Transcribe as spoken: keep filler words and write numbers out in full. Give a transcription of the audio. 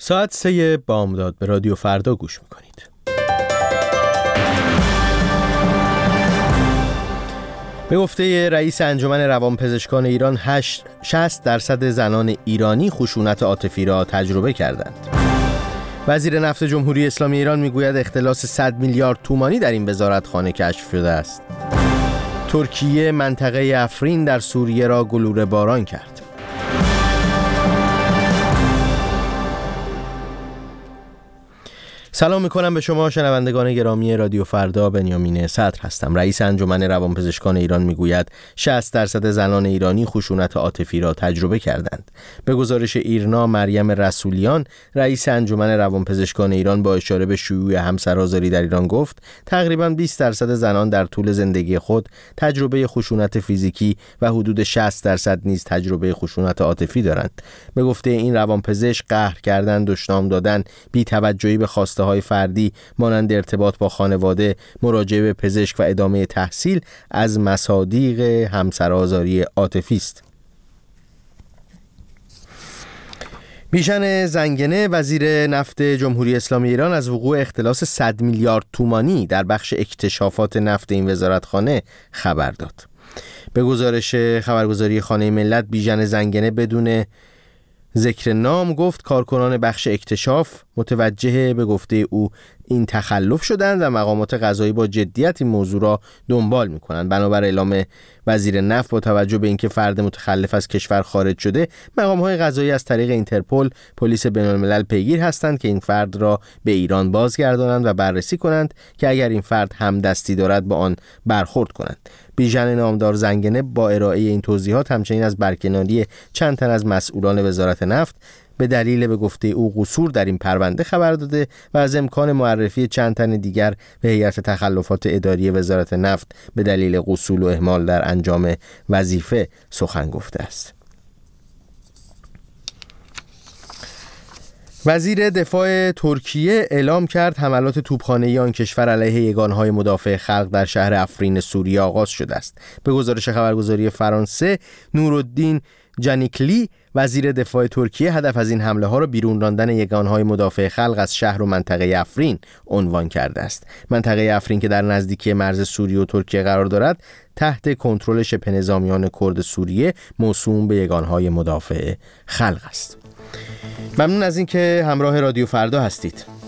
ساعت سه بامداد به رادیو فردا گوش میکنید. به گفته رئیس انجمن روانپزشکان ایران، شصت درصد زنان ایرانی خشونت عاطفی را تجربه کردند. وزیر نفت جمهوری اسلامی ایران میگوید اختلاس صد میلیارد تومانی در این وزارتخانه کشف شده است. ترکیه منطقه افرین در سوریه را گلوله باران کرد. سلام میکنم به شما شنوندگان گرامی رادیو فردا. بنیامین صدر هستم. رئیس انجمن روانپزشکان ایران میگوید شصت درصد زنان ایرانی خشونت عاطفی را تجربه کردند. به گزارش ایرنا، مریم رسولیان رئیس انجمن روانپزشکان ایران با اشاره به شیوع همسرآزاری در ایران گفت تقریباً بیست درصد زنان در طول زندگی خود تجربه خشونت فیزیکی و حدود شصت درصد نیز تجربه خشونت عاطفی دارند. به گفته این روانپزشک، قهر کردن، دشنام دادن، بی‌توجهی به خواسته های فردی مانند ارتباط با خانواده، مراجعه به پزشک و ادامه تحصیل از مصادیق همسرآزاری عاطفی است. بیژن زنگنه وزیر نفت جمهوری اسلامی ایران از وقوع اختلاس صد میلیارد تومانی در بخش اکتشافات نفت این وزارتخانه خبر داد. به گزارش خبرگزاری خانه ملت، بیژن زنگنه بدون ذکر نام گفت کارکنان بخش اکتشاف متوجه به گفته او این تخلف شدند و مقامات قضایی با جدیت این موضوع را دنبال می‌کنند. بنابر اعلام وزیر نفت، با توجه به اینکه فرد متخلف از کشور خارج شده، مقامات قضایی از طریق اینترپل، پلیس بین‌الملل پیگیر هستند که این فرد را به ایران بازگردانند و بررسی کنند که اگر این فرد همدستی دارد با آن برخورد کنند. بیژن نامدار زنگنه با ارائه این توضیحات همچنین از برکناری چند تن از مسئولان وزارت نفت به دلیل به گفته او قصور در این پرونده خبر داده و از امکان معرفی چند تن دیگر به هیئت تخلفات اداری وزارت نفت به دلیل قصور و اهمال در انجام وظیفه سخن گفته است. وزیر دفاع ترکیه اعلام کرد حملات توپخانه‌ای آن کشور علیه یگانهای مدافع خلق در شهر افرین سوریه آغاز شده است. به گزارش خبرگزاری فرانسه، نورالدین جانیکلی وزیر دفاع ترکیه هدف از این حمله ها را بیرون راندن یگانهای مدافع خلق از شهر و منطقه افرین عنوان کرده است. منطقه افرین که در نزدیکی مرز سوریه و ترکیه قرار دارد، تحت کنترل شبه نظامیان کرد سوریه موسوم به یگانهای مدافع خلق است. ممنون از اینکه همراه رادیو فردا هستید.